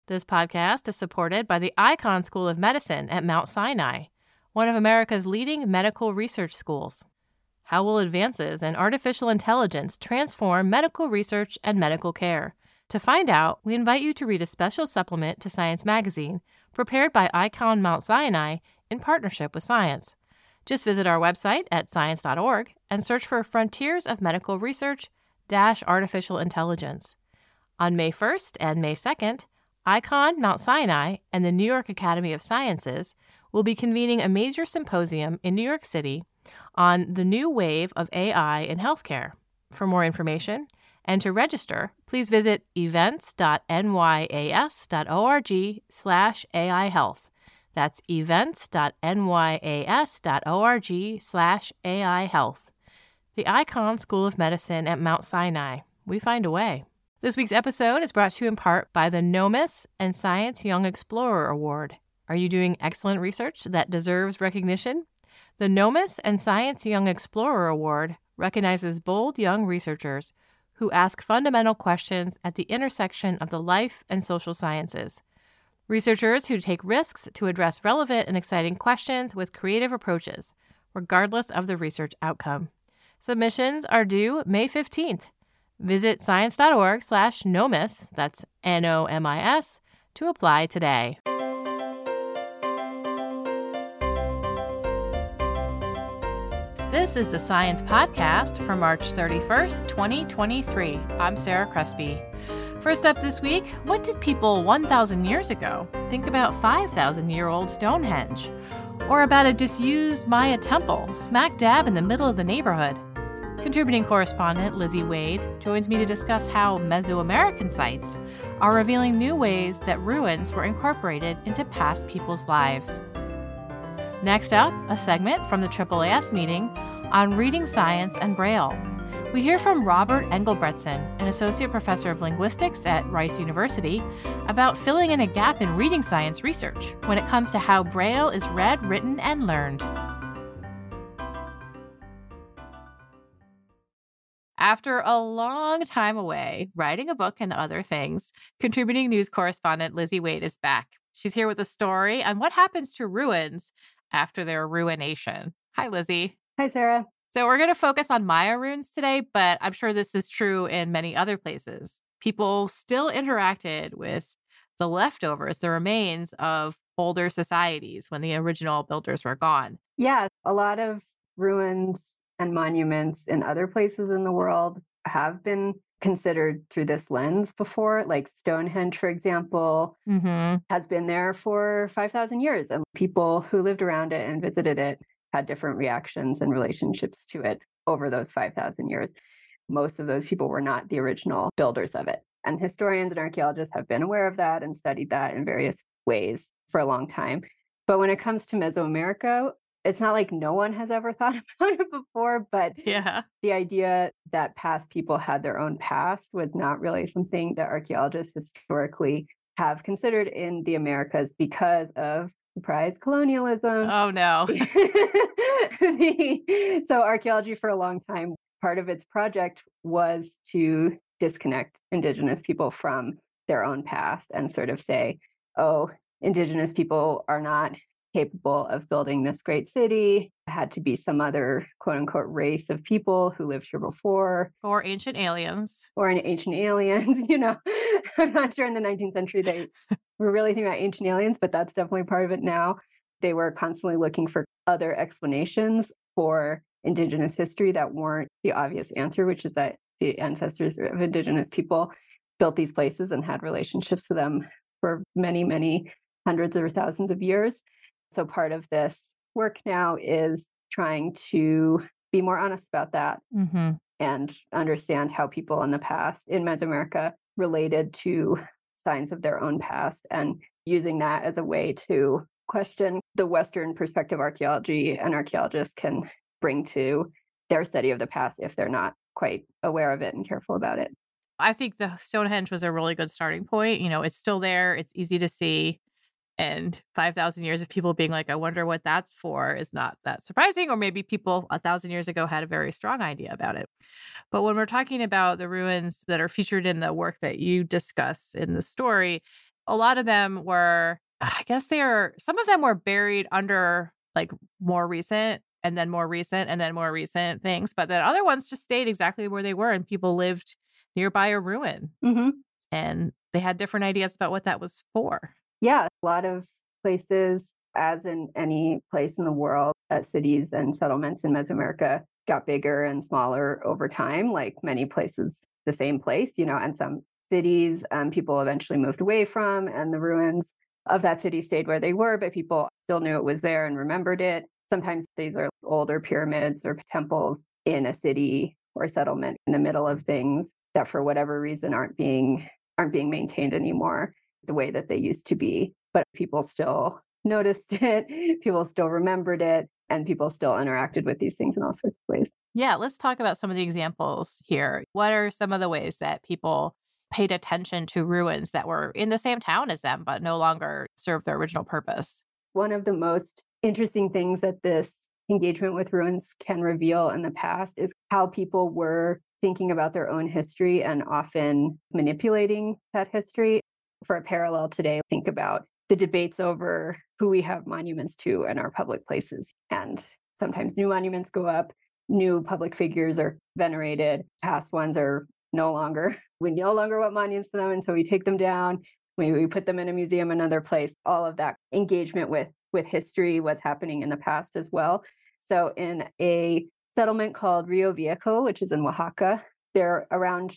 This podcast is supported by the Icahn School of Medicine at Mount Sinai, one of America's leading medical research schools. How will advances in artificial intelligence transform medical research and medical care? To find out, we invite you to read a special supplement to Science Magazine, prepared by Icahn Mount Sinai in partnership with Science. Just visit our website at science.org and search for Frontiers of Medical Research - Artificial Intelligence. On May 1st and May 2nd, Icahn Mount Sinai and the New York Academy of Sciences will be convening a major symposium in New York City on the new wave of AI in healthcare. For more information and to register, please visit events.nyas.org/AI Health. That's events.nyas.org/AI Health. The Icahn School of Medicine at Mount Sinai. We find a way. This week's episode is brought to you in part by the NOMIS and Science Young Explorer Award. Are you doing excellent research that deserves recognition? The NOMIS and Science Young Explorer Award recognizes bold young researchers who ask fundamental questions at the intersection of the life and social sciences. Researchers who take risks to address relevant and exciting questions with creative approaches, regardless of the research outcome. Submissions are due May 15th. Visit science.org/NOMIS, that's NOMIS, to apply today. This is the Science Podcast for March 31st, 2023. I'm Sarah Crespi. First up this week, what did people 1,000 years ago think about 5,000-year-old Stonehenge? Or about a disused Maya temple smack dab in the middle of the neighborhood? Contributing correspondent Lizzie Wade joins me to discuss how Mesoamerican sites are revealing new ways that ruins were incorporated into past people's lives. Next up, a segment from the AAAS meeting on reading science and Braille. We hear from Robert Engelbretson, an associate professor of linguistics at Rice University, about filling in a gap in reading science research when it comes to how Braille is read, written, and learned. After a long time away, writing a book and other things, contributing news correspondent Lizzie Wade is back. She's here with a story on what happens to ruins after their ruination. Hi, Lizzie. Hi, Sarah. So we're going to focus on Maya ruins today, but I'm sure this is true in many other places. People still interacted with the leftovers, the remains of older societies when the original builders were gone. Yeah, a lot of ruins and monuments in other places in the world have been considered through this lens before, like Stonehenge, for example, has been there for 5,000 years. And people who lived around it and visited it had different reactions and relationships to it over those 5,000 years. Most of those people were not the original builders of it. And historians and archaeologists have been aware of that and studied that in various ways for a long time. But when it comes to Mesoamerica, it's not like no one has ever thought about it before, but the idea that past people had their own past was not really something that archaeologists historically have considered in the Americas because of, surprise, colonialism. Oh, no. So archaeology for a long time, part of its project was to disconnect Indigenous people from their own past and sort of say, oh, Indigenous people are not capable of building this great city. It had to be some other quote unquote race of people who lived here before. Or ancient aliens. I'm not sure in the 19th century they were really thinking about ancient aliens, but that's definitely part of it now. They were constantly looking for other explanations for Indigenous history that weren't the obvious answer, which is that the ancestors of Indigenous people built these places and had relationships to them for many, many hundreds or thousands of years. So part of this work now is trying to be more honest about that and understand how people in the past in Mesoamerica related to signs of their own past and using that as a way to question the Western perspective archaeology and archaeologists can bring to their study of the past if they're not quite aware of it and careful about it. I think the Stonehenge was a really good starting point. You know, it's still there. It's easy to see. And 5,000 years of people being like, I wonder what that's for, is not that surprising. Or maybe people 1,000 years ago had a very strong idea about it. But when we're talking about the ruins that are featured in the work that you discuss in the story, A lot of them were, I guess some of them were buried under like more recent and then more recent and then more recent things. But then other ones just stayed exactly where they were and people lived nearby a ruin. Mm-hmm. And they had different ideas about what that was for. Yeah, a lot of places, as in any place in the world, cities and settlements in Mesoamerica got bigger and smaller over time, like many places, the same place, and some cities people eventually moved away from, and the ruins of that city stayed where they were, but people still knew it was there and remembered it. Sometimes these are older pyramids or temples in a city or settlement in the middle of things that for whatever reason aren't being maintained anymore the way that they used to be. But people still noticed it, people still remembered it, and people still interacted with these things in all sorts of ways. Yeah, let's talk about some of the examples here. What are some of the ways that people paid attention to ruins that were in the same town as them, but no longer served their original purpose? One of the most interesting things that this engagement with ruins can reveal in the past is how people were thinking about their own history and often manipulating that history. For a parallel today, think about the debates over who we have monuments to in our public places. And sometimes new monuments go up, new public figures are venerated, past ones are no longer. We no longer want monuments to them, and so we take them down. We put them in a museum, another place. All of that engagement with history, what's happening in the past as well. So in a settlement called Rio Viejo, which is in Oaxaca, they're around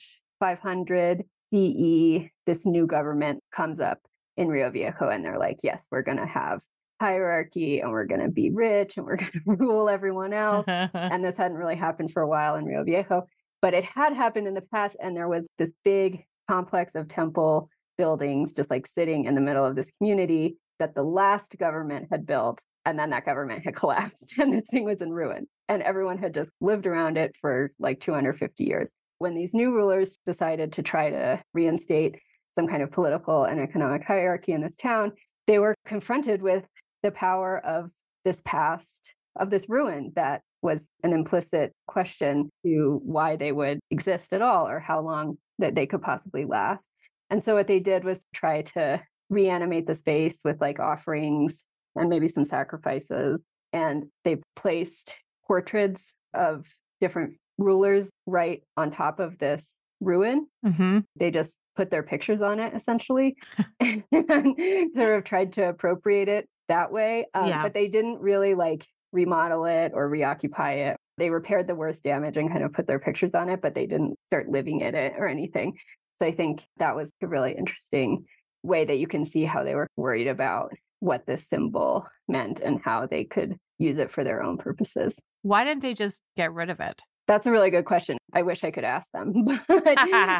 500 CE, this new government comes up in Rio Viejo, and they're like, yes, we're going to have hierarchy and we're going to be rich and we're going to rule everyone else. And this hadn't really happened for a while in Rio Viejo, but it had happened in the past. And there was this big complex of temple buildings just like sitting in the middle of this community that the last government had built. And then that government had collapsed and this thing was in ruin. And everyone had just lived around it for like 250 years. When these new rulers decided to try to reinstate some kind of political and economic hierarchy in this town, they were confronted with the power of this past, of this ruin that was an implicit question to why they would exist at all or how long that they could possibly last. And so what they did was try to reanimate the space with like offerings and maybe some sacrifices. And they placed portraits of different rulers right on top of this ruin. Mm-hmm. They just put their pictures on it essentially and sort of tried to appropriate it that way. But they didn't really like remodel it or reoccupy it. They repaired the worst damage and kind of put their pictures on it, but they didn't start living in it or anything. So I think that was a really interesting way that you can see how they were worried about what this symbol meant and how they could use it for their own purposes. Why didn't they just get rid of it? That's a really good question. I wish I could ask them. But,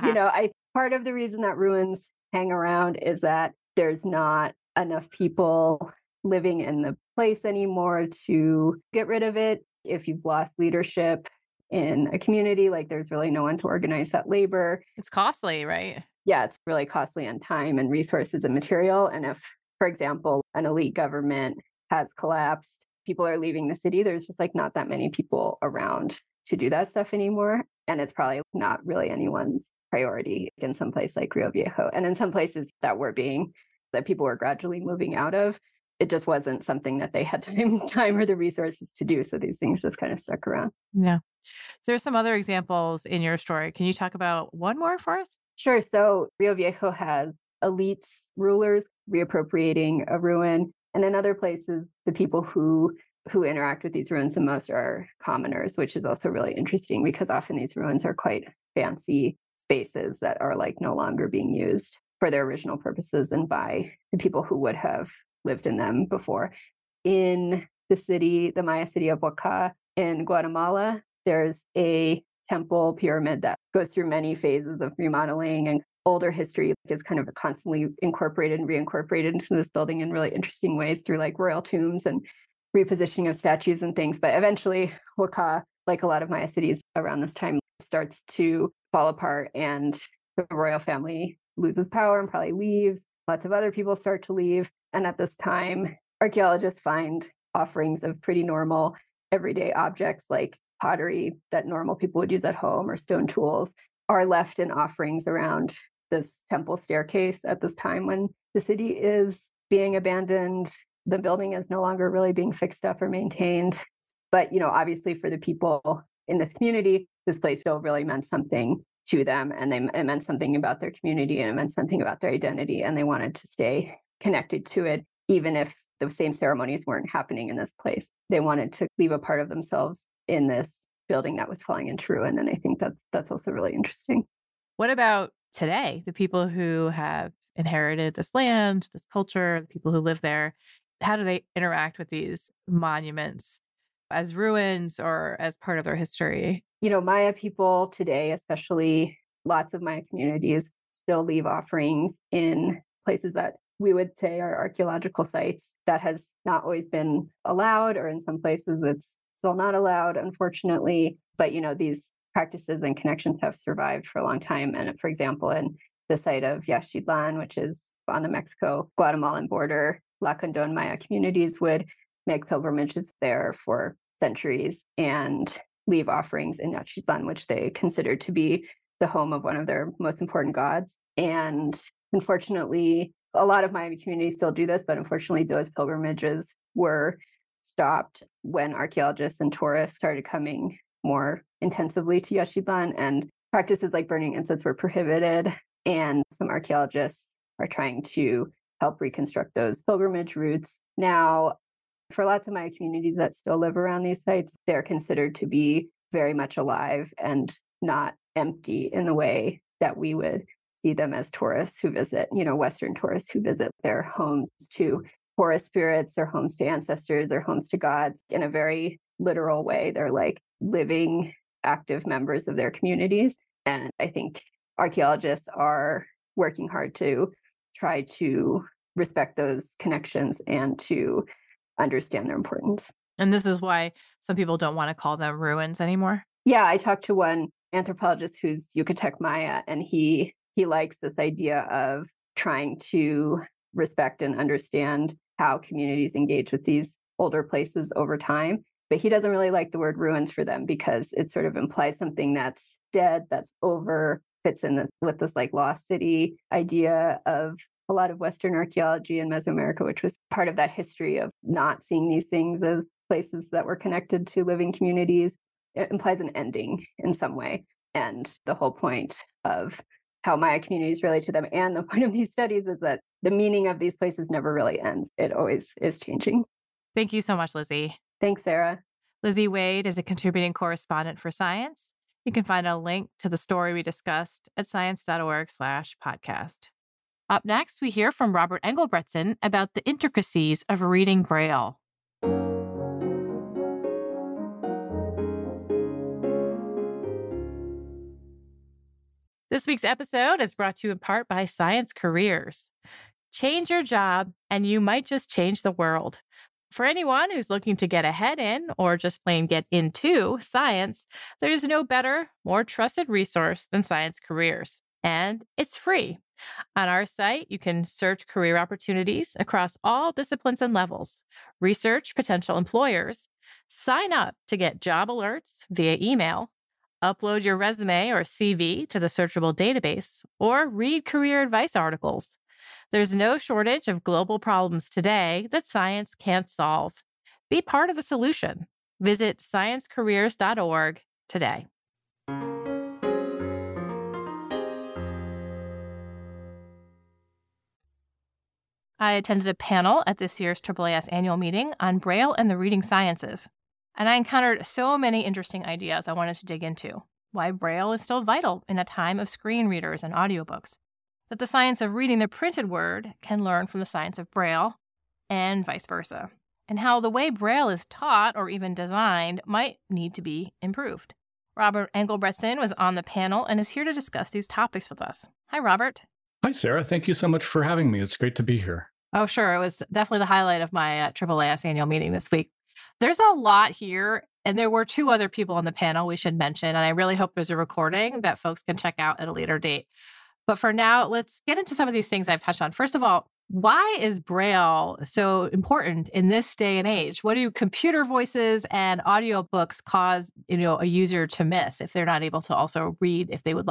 part of the reason that ruins hang around is that there's not enough people living in the place anymore to get rid of it. If you've lost leadership in a community, like there's really no one to organize that labor. It's costly, right? Yeah, it's really costly on time and resources and material. And if, for example, an elite government has collapsed, people are leaving the city, there's just like not that many people around to do that stuff anymore. And it's probably not really anyone's priority in some place like Rio Viejo. And in some places that people were gradually moving out of, it just wasn't something that they had time or the resources to do. So these things just kind of stuck around. Yeah. There's some other examples in your story. Can you talk about one more for us? Sure. So Rio Viejo has elites, rulers reappropriating a ruin. And in other places, the people who interact with these ruins the most are commoners, which is also really interesting because often these ruins are quite fancy spaces that are like no longer being used for their original purposes and by the people who would have lived in them before. In the Maya city of Huaca in Guatemala, there's a temple pyramid that goes through many phases of remodeling, and older history is kind of constantly incorporated and reincorporated into this building in really interesting ways through like royal tombs and repositioning of statues and things. But eventually Huaca, like a lot of Maya cities around this time, starts to fall apart and the royal family loses power and probably leaves. Lots of other people start to leave. And at this time, archaeologists find offerings of pretty normal everyday objects like pottery that normal people would use at home or stone tools are left in offerings around this temple staircase at this time when the city is being abandoned. The building is no longer really being fixed up or maintained. But, obviously for the people in this community, this place still really meant something to them, and it meant something about their community, and it meant something about their identity, and they wanted to stay connected to it, even if the same ceremonies weren't happening in this place. They wanted to leave a part of themselves in this building that was falling into ruin, and I think that's also really interesting. What about today? The people who have inherited this land, this culture, the people who live there, how do they interact with these monuments as ruins or as part of their history? Maya people today, especially lots of Maya communities, still leave offerings in places that we would say are archaeological sites. That has not always been allowed, or in some places it's still not allowed, unfortunately. But, these practices and connections have survived for a long time. And for example, in the site of Yaxchitlan, which is on the Mexico-Guatemalan border, La Condon Maya communities would make pilgrimages there for centuries and leave offerings in Yaxchitlan, which they considered to be the home of one of their most important gods. And unfortunately, a lot of Maya communities still do this, but unfortunately, those pilgrimages were stopped when archaeologists and tourists started coming more intensively to Yaxchitlan, and practices like burning incense were prohibited. And some archaeologists are trying to help reconstruct those pilgrimage routes. Now, for lots of Maya communities that still live around these sites, they're considered to be very much alive and not empty in the way that we would see them as tourists who visit, Western tourists who visit their homes to forest spirits or homes to ancestors or homes to gods in a very literal way. They're like living, active members of their communities. And I think archaeologists are working hard to try to respect those connections and to understand their importance. And this is why some people don't want to call them ruins anymore? Yeah, I talked to one anthropologist who's Yucatec Maya, and he likes this idea of trying to respect and understand how communities engage with these older places over time. But he doesn't really like the word ruins for them because it sort of implies something that's dead, that's over, fits in with this like lost city idea of a lot of Western archaeology in Mesoamerica, which was part of that history of not seeing these things as places that were connected to living communities. It implies an ending in some way. And the whole point of how Maya communities relate to them and the point of these studies is that the meaning of these places never really ends. It always is changing. Thank you so much, Lizzie. Thanks, Sarah. Lizzie Wade is a contributing correspondent for Science. You can find a link to the story we discussed at science.org/podcast. Up next, we hear from Robert Engelbretson about the intricacies of reading Braille. This week's episode is brought to you in part by Science Careers. Change your job, and you might just change the world. For anyone who's looking to get ahead in, or just plain get into science, there's no better, more trusted resource than Science Careers. And it's free. On our site, you can search career opportunities across all disciplines and levels, research potential employers, sign up to get job alerts via email, upload your resume or CV to the searchable database, or read career advice articles. There's no shortage of global problems today that science can't solve. Be part of the solution. Visit sciencecareers.org today. I attended a panel at this year's AAAS annual meeting on Braille and the reading sciences. And I encountered so many interesting ideas I wanted to dig into. Why Braille is still vital in a time of screen readers and audiobooks. That the science of reading the printed word can learn from the science of Braille, and vice versa. And how the way Braille is taught or even designed might need to be improved. Robert Engelbretson was on the panel and is here to discuss these topics with us. Hi, Robert. Hi, Sarah. Thank you so much for having me. It's great to be here. Oh, sure. It was definitely the highlight of my AAAS annual meeting this week. There's a lot here, and there were two other people on the panel we should mention, and I really hope there's a recording that folks can check out at a later date. But for now, let's get into some of these things I've touched on. First of all, why is Braille so important in this day and age? What do computer voices and audiobooks cause, a user to miss if they're not able to also read if they would like?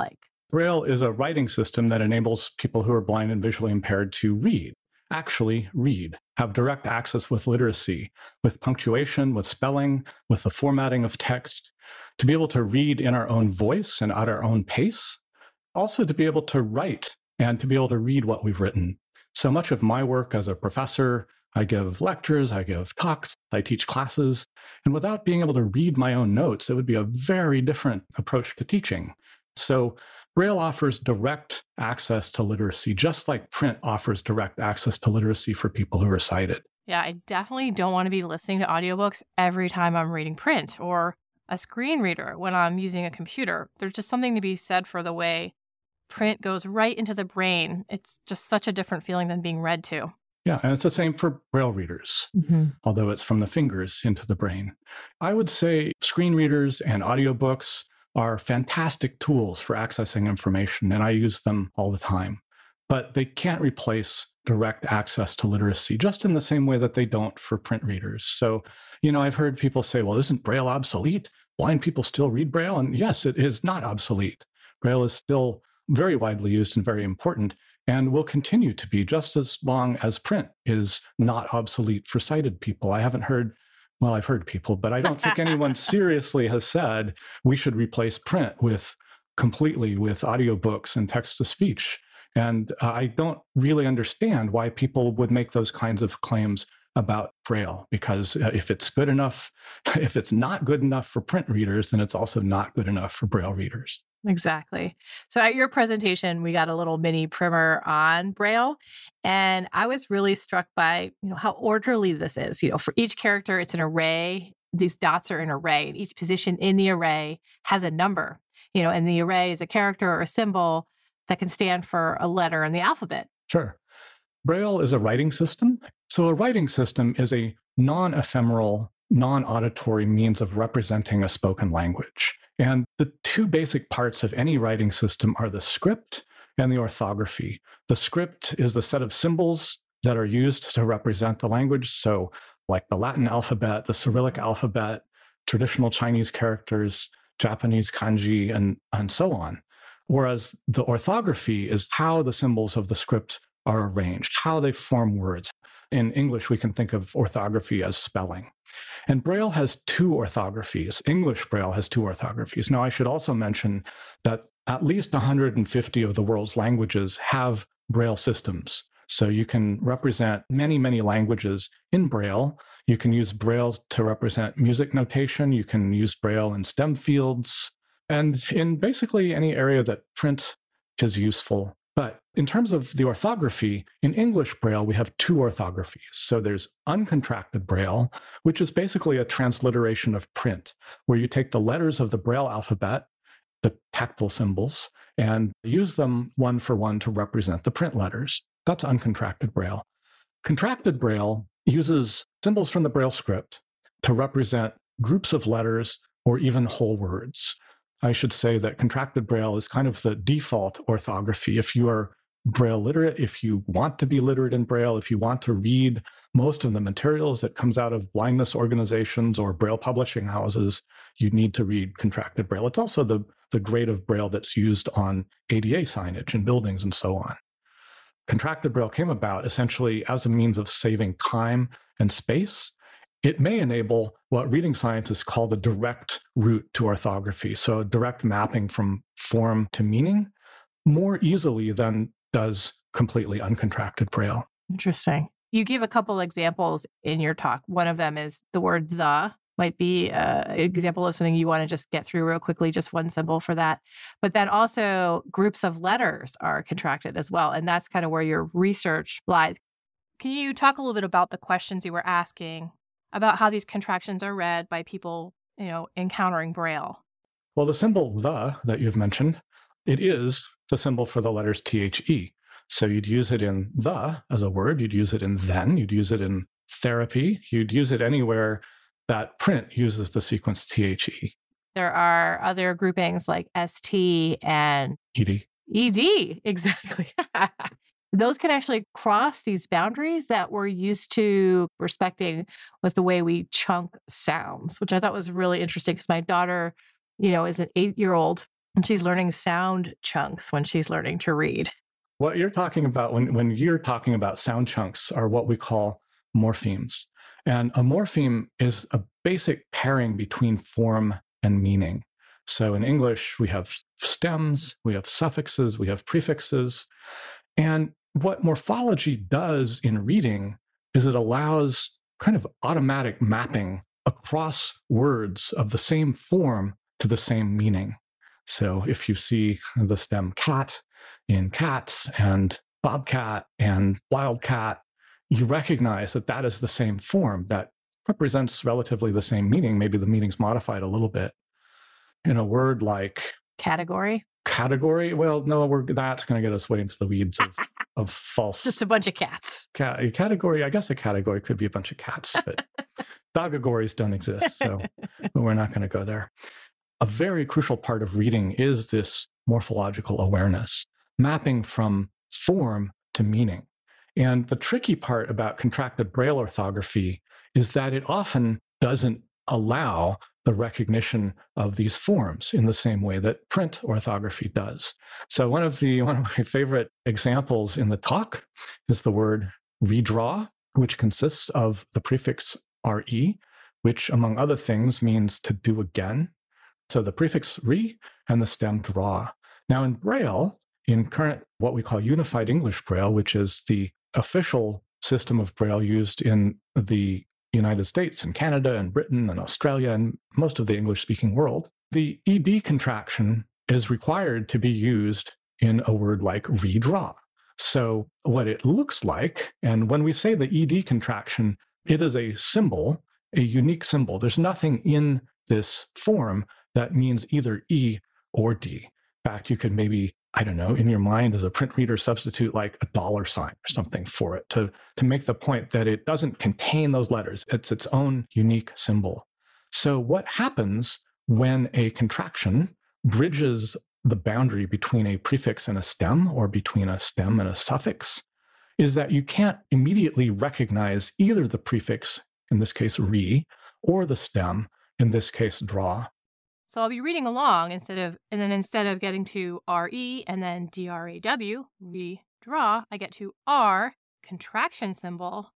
Braille is a writing system that enables people who are blind and visually impaired to read, actually read, have direct access with literacy, with punctuation, with spelling, with the formatting of text, to be able to read in our own voice and at our own pace, also to be able to write and to be able to read what we've written. So much of my work as a professor, I give lectures, I give talks, I teach classes, and without being able to read my own notes, it would be a very different approach to teaching. So Braille offers direct access to literacy, just like print offers direct access to literacy for people who are sighted. Yeah, I definitely don't want to be listening to audiobooks every time I'm reading print or a screen reader when I'm using a computer. There's just something to be said for the way print goes right into the brain. It's just such a different feeling than being read to. Yeah, and it's the same for Braille readers, although it's from the fingers into the brain. I would say screen readers and audiobooks are fantastic tools for accessing information, and I use them all the time. But they can't replace direct access to literacy, just in the same way that they don't for print readers. So, I've heard people say, well, isn't Braille obsolete? Blind people still read Braille? And yes, it is not obsolete. Braille is still very widely used and very important, and will continue to be just as long as print is not obsolete for sighted people. I've heard people, but I don't think anyone seriously has said we should replace print completely with audiobooks and text-to-speech. And I don't really understand why people would make those kinds of claims about Braille, because if it's not good enough for print readers, then it's also not good enough for Braille readers. Exactly. So at your presentation, we got a little mini primer on Braille, and I was really struck by, how orderly this is. For each character, it's an array. These dots are an array, and each position in the array has a number. And the array is a character or a symbol that can stand for a letter in the alphabet. Sure. Braille is a writing system. So a writing system is a non-ephemeral, non-auditory means of representing a spoken language. And the two basic parts of any writing system are the script and the orthography. The script is the set of symbols that are used to represent the language. So like the Latin alphabet, the Cyrillic alphabet, traditional Chinese characters, Japanese kanji, and so on. Whereas the orthography is how the symbols of the script are arranged, how they form words. In English, we can think of orthography as spelling. And Braille has two orthographies. English Braille has two orthographies. Now, I should also mention that at least 150 of the world's languages have Braille systems. So you can represent many, many languages in Braille. You can use Braille to represent music notation. You can use Braille in STEM fields and in basically any area that print is useful. But in terms of the orthography, in English Braille, we have two orthographies. So there's uncontracted Braille, which is basically a transliteration of print, where you take the letters of the Braille alphabet, the tactile symbols, and use them one for one to represent the print letters. That's uncontracted Braille. Contracted Braille uses symbols from the Braille script to represent groups of letters or even whole words. I should say that contracted Braille is kind of the default orthography. If you are Braille literate, if you want to be literate in Braille, if you want to read most of the materials that comes out of blindness organizations or Braille publishing houses, you need to read contracted Braille. It's also the grade of Braille that's used on ADA signage in buildings and so on. Contracted Braille came about essentially as a means of saving time and space. It may enable what reading scientists call the direct route to orthography, so direct mapping from form to meaning, more easily than does completely uncontracted Braille. Interesting. You give a couple examples in your talk. One of them is the word the might be an example of something you want to just get through real quickly, just one symbol for that. But then also groups of letters are contracted as well. And that's kind of where your research lies. Can you talk a little bit about the questions you were asking about how these contractions are read by people, encountering Braille? Well, the symbol the that you've mentioned, it is the symbol for the letters THE. So you'd use it in the as a word, you'd use it in then, you'd use it in therapy, you'd use it anywhere that print uses the sequence THE. There are other groupings like ST and ED. ED, exactly. Those can actually cross these boundaries that we're used to respecting with the way we chunk sounds, which I thought was really interesting because my daughter, is an 8-year-old And she's learning sound chunks when she's learning to read. What you're talking about when you're talking about sound chunks are what we call morphemes. And a morpheme is a basic pairing between form and meaning. So in English, we have stems, we have suffixes, we have prefixes. And what morphology does in reading is it allows kind of automatic mapping across words of the same form to the same meaning. So if you see the stem cat in cats and bobcat and wildcat, you recognize that that is the same form that represents relatively the same meaning. Maybe the meaning's modified a little bit. In a word like category, well, no, that's going to get us way into the weeds of false. Just a bunch of cats. Category, I guess a category could be a bunch of cats, but dogagories don't exist, so we're not going to go there. A very crucial part of reading is this morphological awareness, mapping from form to meaning. And the tricky part about contracted Braille orthography is that it often doesn't allow the recognition of these forms in the same way that print orthography does. So one of my favorite examples in the talk is the word redraw, which consists of the prefix re, which among other things means to do again. So the prefix re and the stem draw. Now in Braille, in current what we call Unified English Braille, which is the official system of Braille used in the United States and Canada and Britain and Australia and most of the English-speaking world, the ED contraction is required to be used in a word like redraw. So what it looks like, and when we say the ED contraction, it is a symbol, a unique symbol. There's nothing in this form that means either E or D. In fact, you could maybe, I don't know, in your mind as a print reader, substitute like a $ sign or something for it to make the point that it doesn't contain those letters. It's its own unique symbol. So what happens when a contraction bridges the boundary between a prefix and a stem, or between a stem and a suffix, is that you can't immediately recognize either the prefix, in this case re, or the stem, in this case draw. So I'll be reading along instead of getting to RE and then DRAW, redraw, I get to R, contraction symbol,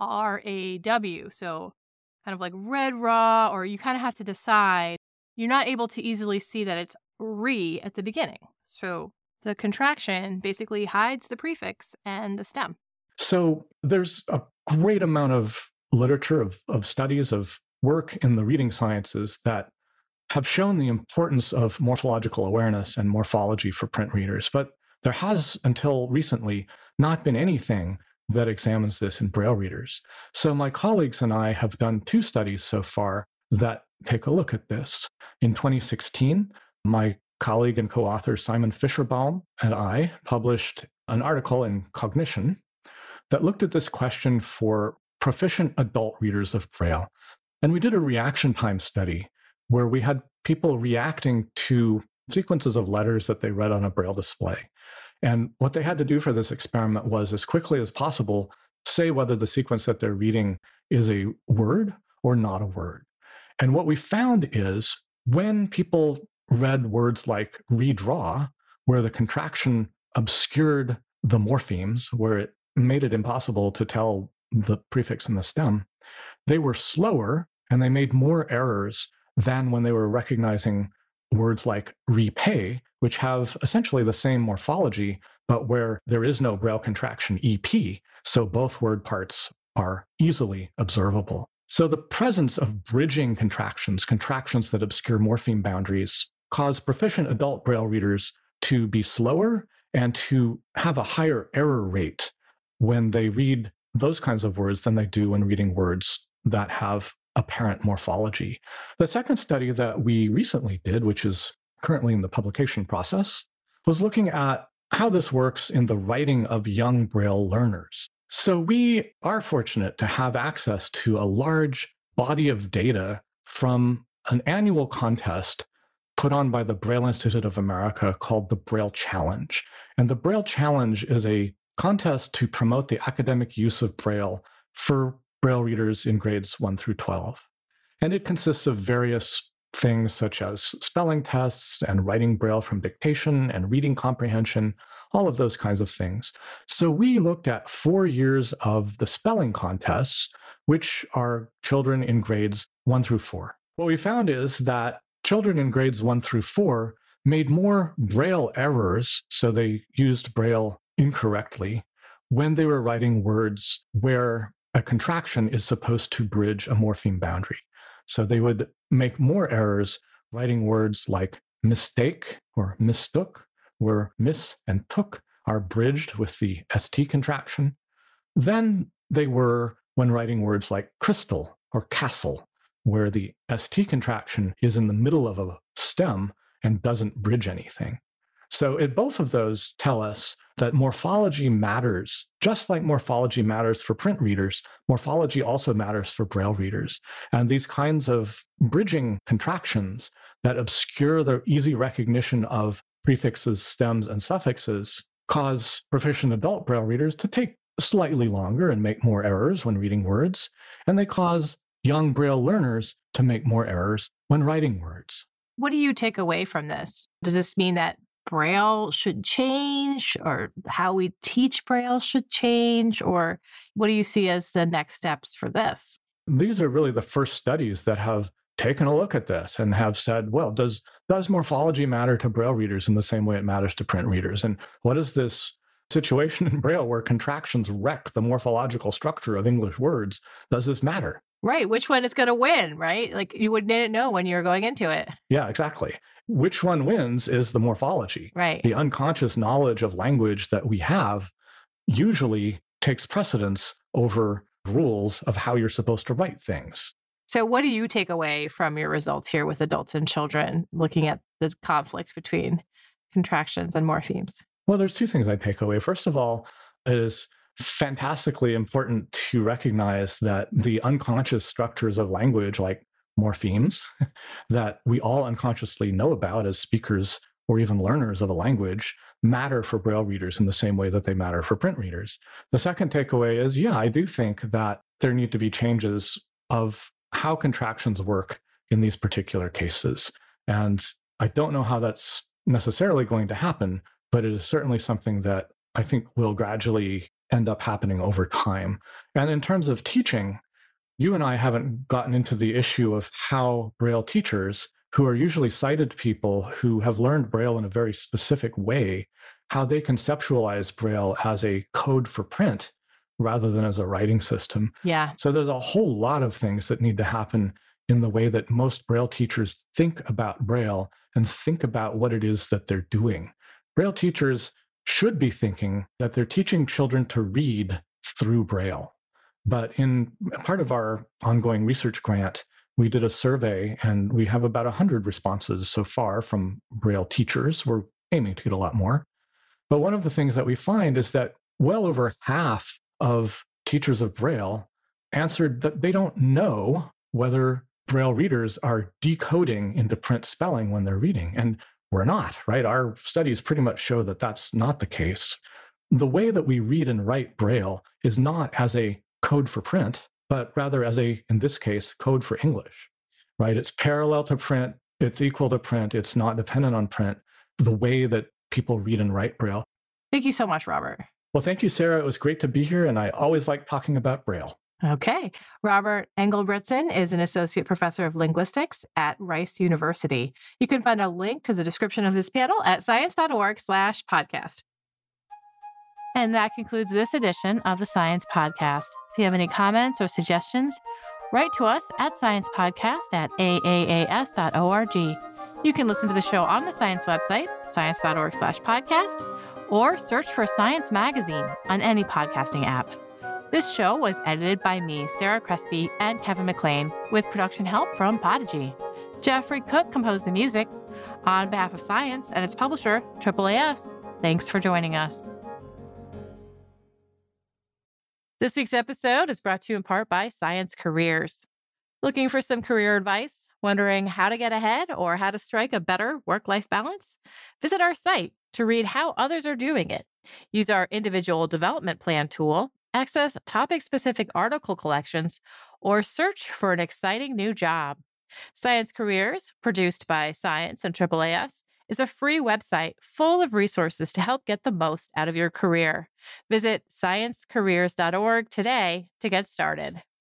RAW. So kind of like red raw, or you kind of have to decide. You're not able to easily see that it's re at the beginning. So the contraction basically hides the prefix and the stem. So there's a great amount of literature, of studies, of work in the reading sciences that have shown the importance of morphological awareness and morphology for print readers. But there has, until recently, not been anything that examines this in Braille readers. So my colleagues and I have done 2 studies so far that take a look at this. In 2016, my colleague and co-author Simon Fischerbaum and I published an article in Cognition that looked at this question for proficient adult readers of Braille. And we did a reaction time study where we had people reacting to sequences of letters that they read on a Braille display. And what they had to do for this experiment was, as quickly as possible, say whether the sequence that they're reading is a word or not a word. And what we found is when people read words like redraw, where the contraction obscured the morphemes, where it made it impossible to tell the prefix and the stem, they were slower and they made more errors than when they were recognizing words like repay, which have essentially the same morphology, but where there is no Braille contraction EP, so both word parts are easily observable. So the presence of bridging contractions that obscure morpheme boundaries, cause proficient adult Braille readers to be slower and to have a higher error rate when they read those kinds of words than they do when reading words that have apparent morphology. The second study that we recently did, which is currently in the publication process, was looking at how this works in the writing of young Braille learners. So we are fortunate to have access to a large body of data from an annual contest put on by the Braille Institute of America called the Braille Challenge. And the Braille Challenge is a contest to promote the academic use of Braille for Braille readers in grades 1 through 12. And it consists of various things such as spelling tests and writing Braille from dictation and reading comprehension, all of those kinds of things. So we looked at 4 years of the spelling contests, which are children in grades 1 through 4. What we found is that children in grades 1 through 4 made more Braille errors, so they used Braille incorrectly, when they were writing words where a contraction is supposed to bridge a morpheme boundary. So they would make more errors writing words like mistake or mistook, where miss and took are bridged with the ST contraction, than they were when writing words like crystal or castle, where the ST contraction is in the middle of a stem and doesn't bridge anything. So both of those tell us that morphology matters. Just like morphology matters for print readers, morphology also matters for Braille readers. And these kinds of bridging contractions that obscure the easy recognition of prefixes, stems, and suffixes cause proficient adult Braille readers to take slightly longer and make more errors when reading words. And they cause young Braille learners to make more errors when writing words. What do you take away from this? Does this mean that Braille should change, or how we teach Braille should change, or what do you see as the next steps for this? These are really the first studies that have taken a look at this and have said, well, does morphology matter to Braille readers in the same way it matters to print readers? And what is this situation in Braille where contractions wreck the morphological structure of English words? Does this matter? Right. Which one is going to win, right? Like you didn't know when you were going into it. Yeah, exactly. Which one wins is the morphology. Right. The unconscious knowledge of language that we have usually takes precedence over rules of how you're supposed to write things. So what do you take away from your results here with adults and children, looking at the conflict between contractions and morphemes? Well, there's two things I take away. First of all, it is fantastically important to recognize that the unconscious structures of language, like morphemes, that we all unconsciously know about as speakers or even learners of a language, matter for Braille readers in the same way that they matter for print readers. The second takeaway is, yeah, I do think that there need to be changes of how contractions work in these particular cases. And I don't know how that's necessarily going to happen, but it is certainly something that I think will gradually end up happening over time. And in terms of teaching, you and I haven't gotten into the issue of how Braille teachers, who are usually sighted people who have learned Braille in a very specific way, how they conceptualize Braille as a code for print rather than as a writing system. Yeah. So there's a whole lot of things that need to happen in the way that most Braille teachers think about Braille and think about what it is that they're doing. Braille teachers should be thinking that they're teaching children to read through Braille. But in part of our ongoing research grant, we did a survey and we have about 100 responses so far from Braille teachers. We're aiming to get a lot more. But one of the things that we find is that well over half of teachers of Braille answered that they don't know whether Braille readers are decoding into print spelling when they're reading. And we're not, right? Our studies pretty much show that that's not the case. The way that we read and write Braille is not as a code for print, but rather as a, in this case, code for English, right? It's parallel to print, it's equal to print, it's not dependent on print, the way that people read and write Braille. Thank you so much, Robert. Well, thank you, Sarah. It was great to be here, and I always like talking about Braille. Okay. Robert Engelbretson is an associate professor of linguistics at Rice University. You can find a link to the description of this panel at science.org/podcast. And that concludes this edition of the Science Podcast. If you have any comments or suggestions, write to us at sciencepodcast@aaas.org. You can listen to the show on the Science website, science.org/podcast, or search for Science Magazine on any podcasting app. This show was edited by me, Sarah Crespi, and Kevin McLean, with production help from Podigy. Jeffrey Cook composed the music. On behalf of Science and its publisher, AAAS, thanks for joining us. This week's episode is brought to you in part by Science Careers. Looking for some career advice? Wondering how to get ahead or how to strike a better work-life balance? Visit our site to read how others are doing it. Use our individual development plan tool, access topic-specific article collections, or search for an exciting new job. Science Careers, produced by Science and AAAS, is a free website full of resources to help get the most out of your career. Visit sciencecareers.org today to get started.